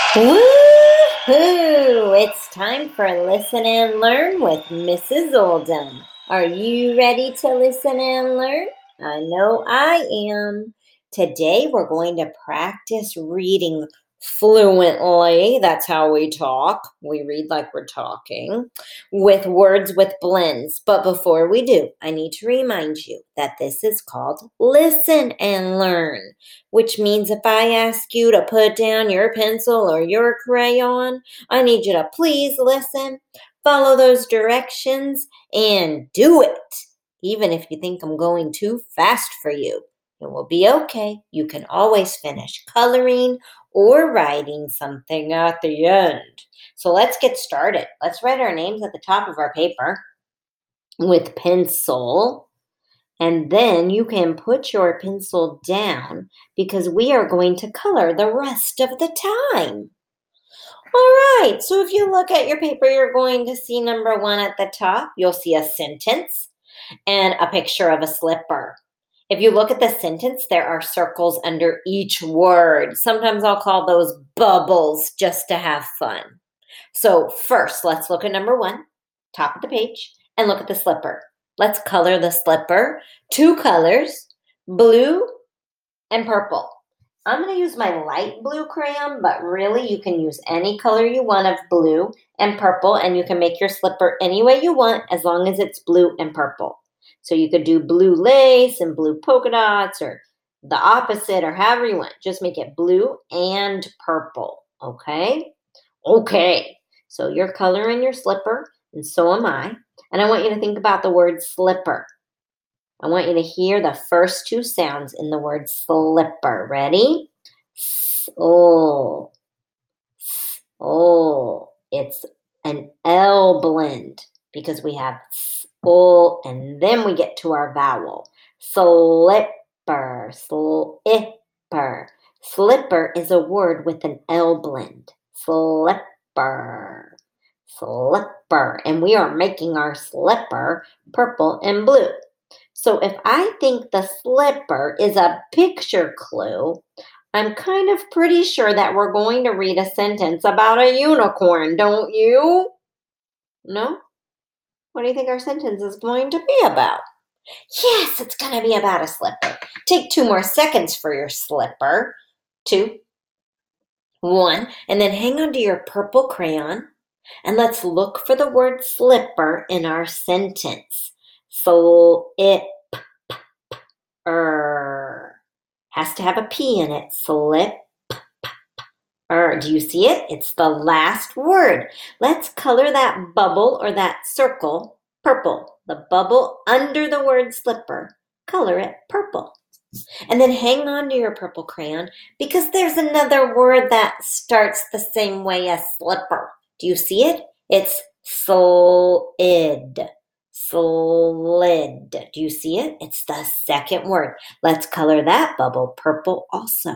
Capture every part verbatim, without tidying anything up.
Woohoo! It's time for Listen and Learn with Missus Oldham. Are you ready to listen and learn? I know I am. Today we're going to practice reading fluently. That's how we talk. We read like we're talking with words with blends. But before we do, I need to remind you that this is called Listen and Learn, which means if I ask you to put down your pencil or your crayon, I need you to please listen, follow those directions, and do it. Even if you think I'm going too fast for you, it will be okay. You can always finish coloring or writing something at the end. So let's get started. Let's write our names at the top of our paper with pencil. And then you can put your pencil down because we are going to color the rest of the time. All right, so if you look at your paper, you're going to see number one at the top. You'll see a sentence and a picture of a slipper. If you look at the sentence, there are circles under each word. Sometimes I'll call those bubbles just to have fun. So first, let's look at number one, top of the page, and look at the slipper. Let's color the slipper. Two colors, blue and purple. I'm going to use my light blue crayon, but really you can use any color you want of blue and purple, and you can make your slipper any way you want as long as it's blue and purple. So you could do blue lace and blue polka dots or the opposite or however you want. Just make it blue and purple, okay? Okay, so you're coloring your slipper, and so am I. And I want you to think about the word slipper. I want you to hear the first two sounds in the word slipper. Ready? S-O. S-O. It's an L blend because we have S-O and then we get to our vowel. Slipper. Slipper. Slipper is a word with an L blend. Slipper. Slipper. And we are making our slipper purple and blue. So if I think the slipper is a picture clue, I'm kind of pretty sure that we're going to read a sentence about a unicorn, don't you? No? What do you think our sentence is going to be about? Yes, it's going to be about a slipper. Take two more seconds for your slipper. Two, one, and then hang on to your purple crayon, and let's look for the word slipper in our sentence. So it Er, has to have a P in it. Slip. Er, do you see it? It's the last word. Let's color that bubble or that circle purple. The bubble under the word slipper. Color it purple. And then hang on to your purple crayon because there's another word that starts the same way as slipper. Do you see it? It's slid. Slid. Do you see it? It's the second word. Let's color that bubble purple also.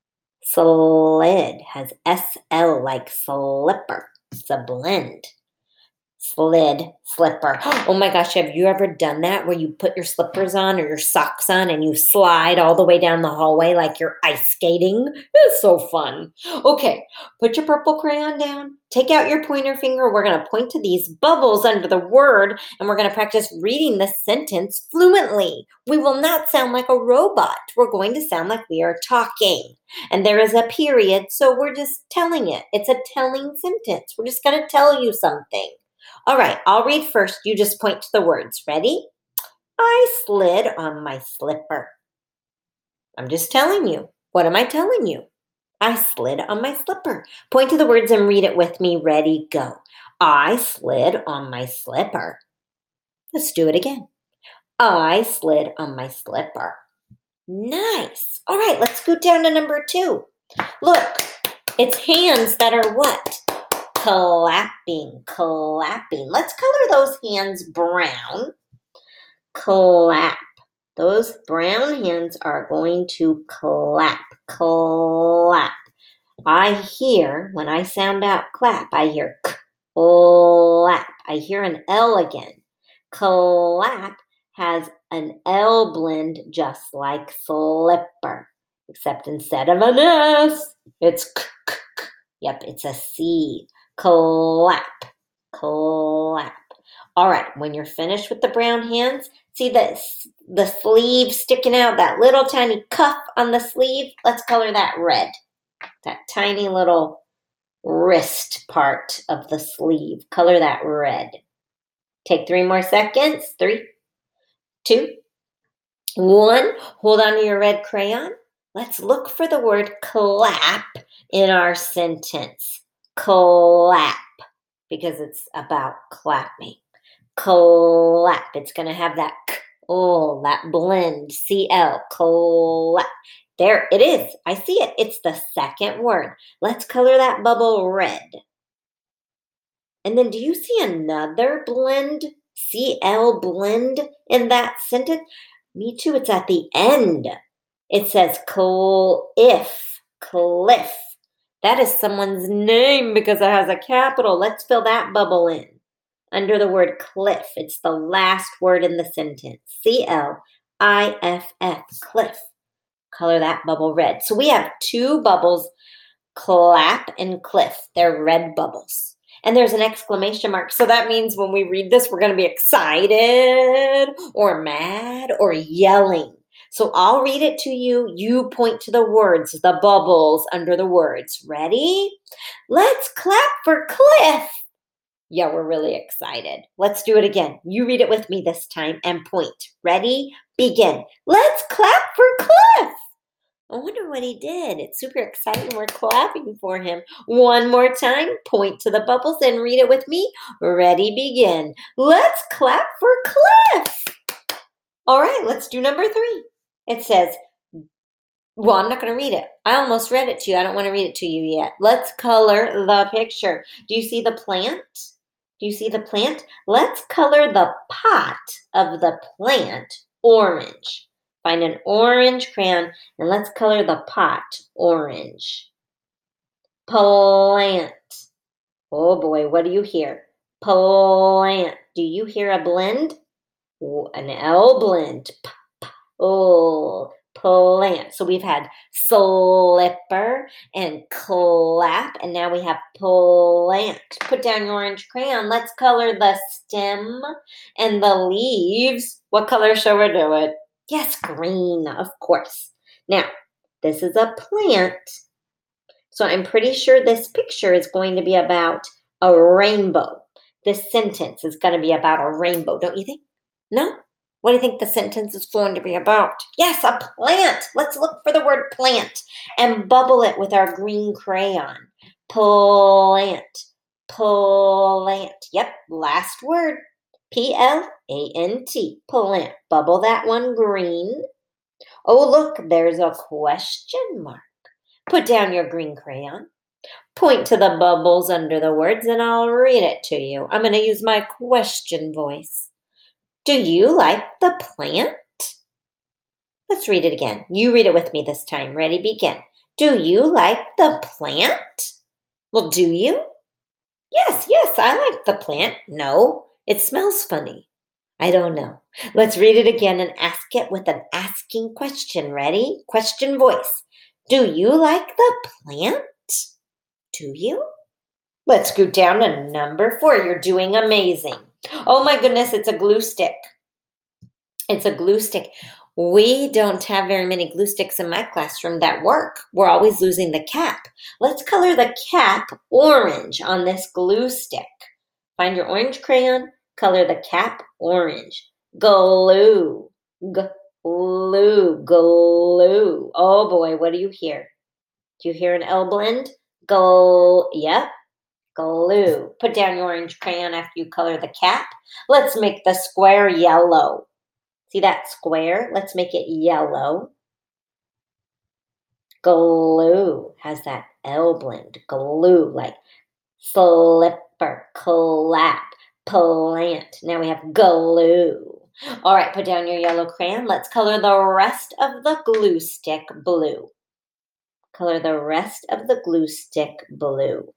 Slid has S L like slipper. It's a blend. Slid, slipper. Oh my gosh, have you ever done that where you put your slippers on or your socks on and you slide all the way down the hallway like you're ice skating? It's so fun. Okay, put your purple crayon down. Take out your pointer finger. We're going to point to these bubbles under the word and we're going to practice reading the sentence fluently. We will not sound like a robot. We're going to sound like we are talking. And there is a period, so we're just telling it. It's a telling sentence. We're just going to tell you something. All right, I'll read first. You just point to the words. Ready? I slid on my slipper. I'm just telling you. What am I telling you? I slid on my slipper. Point to the words and read it with me. Ready, go. I slid on my slipper. Let's do it again. I slid on my slipper. Nice. All right, let's go down to number two. Look, it's hands that are what? Clapping, clapping. Let's color those hands brown. Clap. Those brown hands are going to clap, clap. I hear, when I sound out clap, I hear clap. I hear an L again. Clap has an L blend just like slipper, except instead of an S, it's k, k, k. Yep, it's a C. Clap, clap. All right, when you're finished with the brown hands, see the, the sleeve sticking out, that little tiny cuff on the sleeve? Let's color that red. That tiny little wrist part of the sleeve. Color that red. Take three more seconds. Three, two, one. Hold on to your red crayon. Let's look for the word clap in our sentence. Clap, because it's about clapping. Clap. It's going to have that k, oh, that blend. C L. Clap. There it is. I see it. It's the second word. Let's color that bubble red. And then do you see another blend? C L blend in that sentence? Me too. It's at the end. It says cliff. Cliff. That is someone's name because it has a capital. Let's fill that bubble in. Under the word cliff. It's the last word in the sentence. C L I F F. Cliff. Color that bubble red. So we have two bubbles, clap and cliff. They're red bubbles. And there's an exclamation mark. So that means when we read this, we're going to be excited or mad or yelling. So I'll read it to you. You point to the words, the bubbles under the words. Ready? Let's clap for Cliff. Yeah, we're really excited. Let's do it again. You read it with me this time and point. Ready? Begin. Let's clap for Cliff. I wonder what he did. It's super exciting. We're clapping for him. One more time. Point to the bubbles and read it with me. Ready, begin. Let's clap for Cliff. All right, let's do number three. It says, well, I'm not going to read it. I almost read it to you. I don't want to read it to you yet. Let's color the picture. Do you see the plant? Do you see the plant? Let's color the pot of the plant orange. Find an orange crayon and let's color the pot orange. Plant. Oh boy, what do you hear? Plant. Do you hear a blend? An L blend. Oh, plant. So we've had slipper and clap, and now we have plant. Put down your orange crayon. Let's color the stem and the leaves. What color shall we do it? Yes, green, of course. Now, this is a plant. So I'm pretty sure this picture is going to be about a rainbow. This sentence is going to be about a rainbow, don't you think? No? What do you think the sentence is going to be about? Yes, a plant. Let's look for the word plant and bubble it with our green crayon. Plant. Plant. Yep, last word. P L A N T. Plant. Bubble that one green. Oh, look, there's a question mark. Put down your green crayon. Point to the bubbles under the words and I'll read it to you. I'm going to use my question voice. Do you like the plant? Let's read it again. You read it with me this time. Ready, begin. Do you like the plant? Well, do you? Yes, yes, I like the plant. No, it smells funny. I don't know. Let's read it again and ask it with an asking question. Ready? Question voice. Do you like the plant? Do you? Let's go down to number four. You're doing amazing. Oh my goodness, it's a glue stick. It's a glue stick. We don't have very many glue sticks in my classroom that work. We're always losing the cap. Let's color the cap orange on this glue stick. Find your orange crayon, color the cap orange. Glue, glue, glue. Oh boy, what do you hear? Do you hear an L blend? Glue, yep. Glue. Put down your orange crayon after you color the cap. Let's make the square yellow. See that square? Let's make it yellow. Glue has that L blend. Glue, like slipper, clap, plant. Now we have glue. All right, put down your yellow crayon. Let's color the rest of the glue stick blue. Color the rest of the glue stick blue.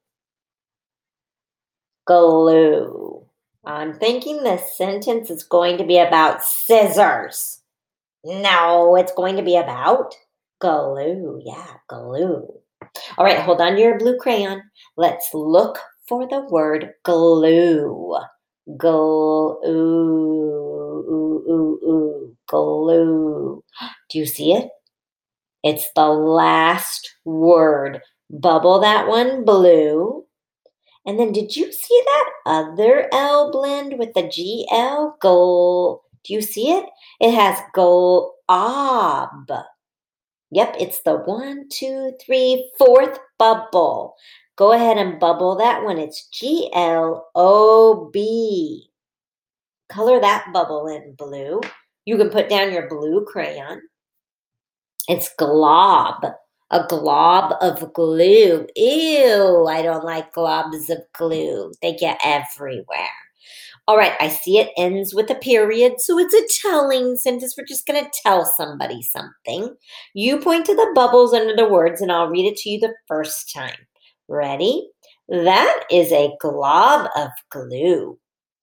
Glue. I'm thinking this sentence is going to be about scissors. No, it's going to be about glue. Yeah, glue. All right, hold on to your blue crayon. Let's look for the word glue. Glue, ooh, ooh, ooh, ooh, glue. Do you see it? It's the last word. Bubble that one blue. And then did you see that other L blend with the G L? Gold. Do you see it? It has gold ob. Yep, it's the one, two, three, fourth bubble. Go ahead and bubble that one. It's G L O B. Color that bubble in blue. You can put down your blue crayon. It's glob. A glob of glue. Ew, I don't like globs of glue. They get everywhere. All right, I see it ends with a period, so it's a telling sentence. We're just going to tell somebody something. You point to the bubbles under the words, and I'll read it to you the first time. Ready? That is a glob of glue.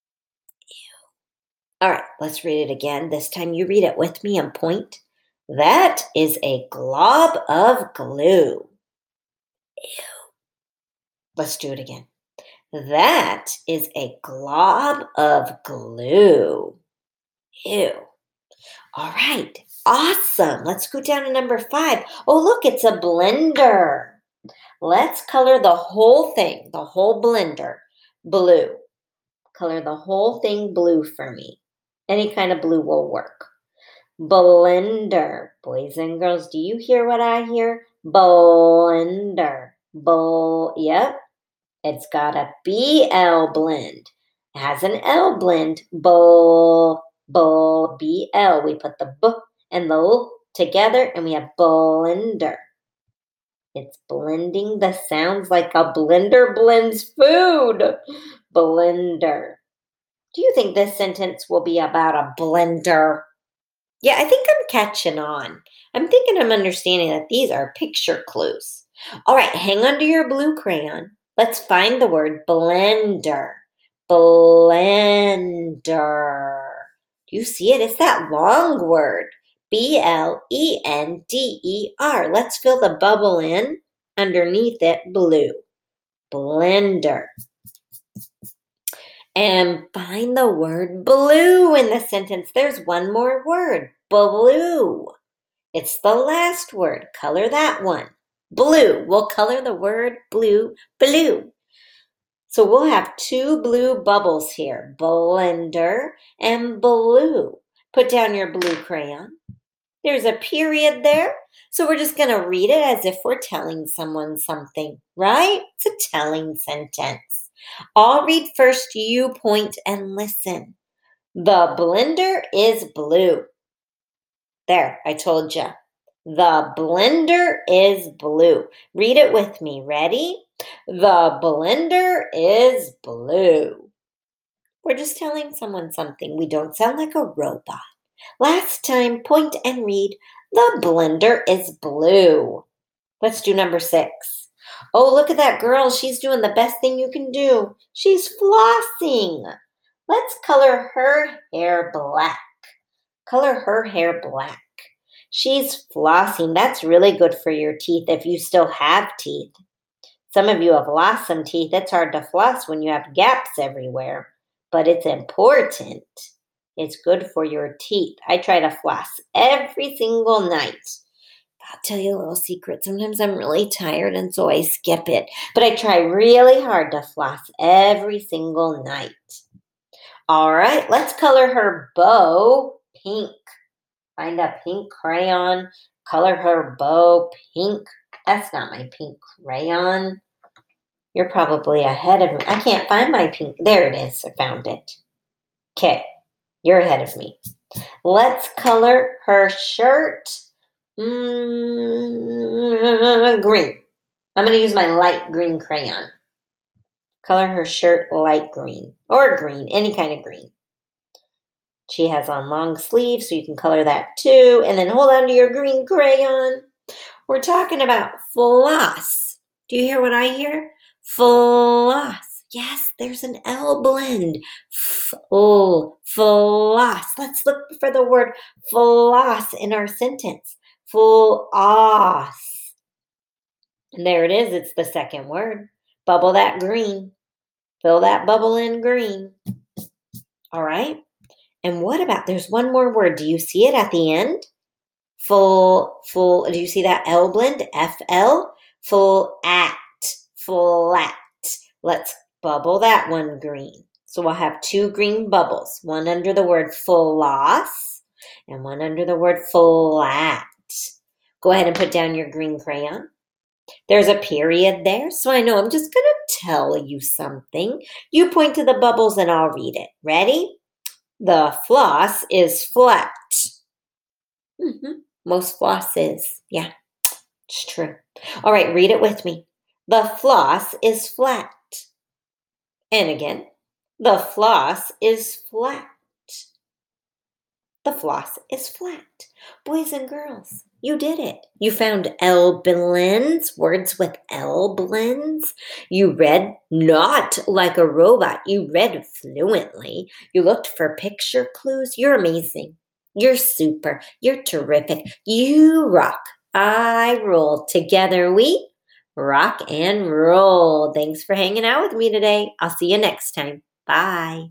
All right, let's read it again. This time you read it with me and point. That is a glob of glue. Ew. Let's do it again. That is a glob of glue. Ew. All right, awesome. Let's go down to number five. Oh, look, it's a blender. Let's color the whole thing, the whole blender, blue. Color the whole thing blue for me. Any kind of blue will work. Blender. Boys and girls, do you hear what I hear? Blender. Bull. Yep. It's got a B L blend. It has an L blend. Bull. Bull. B L. We put the B and the L together and we have blender. It's blending the sounds like a blender blends food. Blender. Do you think this sentence will be about a blender? Yeah, I think I'm catching on. I'm thinking I'm understanding that these are picture clues. All right, hang on to your blue crayon. Let's find the word blender. Blender. Do you see it? It's that long word. B L E N D E R. Let's fill the bubble in. Underneath it, blue. Blender. And find the word blue in the sentence. There's one more word, blue. It's the last word. Color that one. Blue. We'll color the word blue, blue. So we'll have two blue bubbles here, blender and blue. Put down your blue crayon. There's a period there. So we're just going to read it as if we're telling someone something, right? It's a telling sentence. I'll read first, you point and listen. The blender is blue. There, I told you. The blender is blue. Read it with me. Ready? The blender is blue. We're just telling someone something. We don't sound like a robot. Last time, point and read. The blender is blue. Let's do number six. Oh, look at that girl. She's doing the best thing you can do. She's flossing. Let's color her hair black. Color her hair black. She's flossing. That's really good for your teeth if you still have teeth. Some of you have lost some teeth. It's hard to floss when you have gaps everywhere, but it's important. It's good for your teeth. I try to floss every single night. I'll tell you a little secret. Sometimes I'm really tired and so I skip it, but I try really hard to floss every single night. All right, let's color her bow pink. Find a pink crayon, color her bow pink. That's not my pink crayon. You're probably ahead of me. I can't find my pink. There it is. I found it. Okay, you're ahead of me. Let's color her shirt mm, green. I'm going to use my light green crayon. Color her shirt light green or green, any kind of green. She has on long sleeves, so you can color that too. And then hold on to your green crayon. We're talking about floss. Do you hear what I hear? Floss. Yes, there's an L blend. F- oh, floss. Let's look for the word floss in our sentence. Floss. And there it is. It's the second word. Bubble that green. Fill that bubble in green. All right. And what about, there's one more word. Do you see it at the end? Full, full, do you see that L blend? F L? Full at, flat. Let's bubble that one green. So we'll have two green bubbles, one under the word floss and one under the word flat. Go ahead and put down your green crayon. There's a period there, so I know I'm just going to tell you something. You point to the bubbles and I'll read it. Ready? The floss is flat. Mm-hmm. Most floss is. Yeah, it's true. All right, read it with me. The floss is flat. And again, the floss is flat. The floss is flat. Boys and girls, you did it. You found L blends, words with L blends. You read not like a robot. You read fluently. You looked for picture clues. You're amazing. You're super. You're terrific. You rock. I roll. Together we rock and roll. Thanks for hanging out with me today. I'll see you next time. Bye.